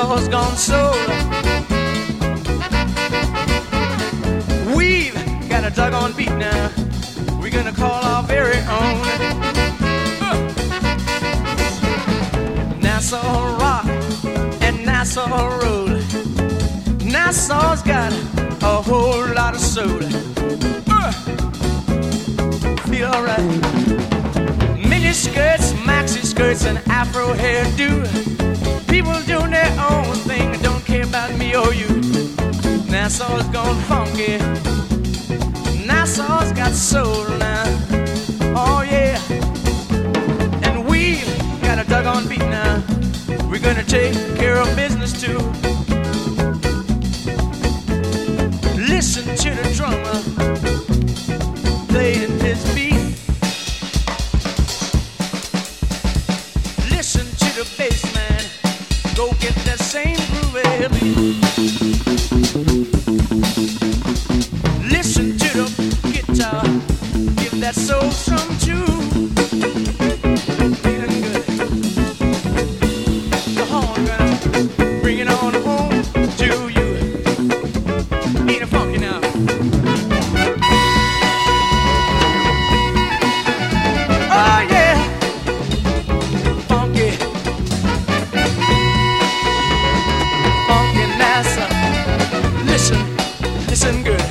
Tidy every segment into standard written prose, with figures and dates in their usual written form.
Nassau's gone soul. We've got a doggone beat now. We're gonna call our very own Nassau rock and Nassau roll. Nassau's got a whole lot of soul. Feel alright. Mini skirts, maxi skirts, and afro hairdo. People doing their own thing, don't care about me or you. Nassau's gone funky. Nassau's got soul now. Oh yeah. And we got a doggone beat now. We're gonna take care of business too. Listen to the drummer playing his beat. Listen to the bass man, go get that same groovy beat. Listen to the guitar, give that soul some too. Feeling good. The horn gonna bring it on home to you. Ain't it funky now? Oh yeah, funky, funky Nassau. Listen, listen good.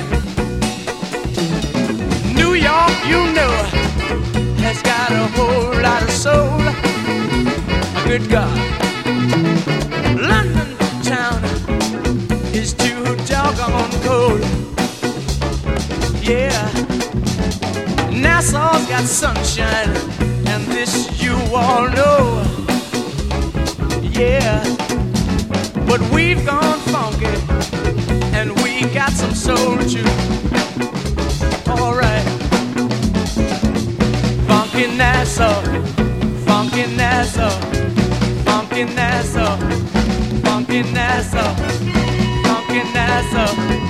New York, you know, has got a whole lot of soul. Good God, London town is too doggone cold. Yeah, Nassau's got sunshine, and this you all know. Yeah, but we've gone funky, and we got some soul too. Alright, funky Nassau, funky Nassau, funky Nassau, funky Nassau, funky Nassau.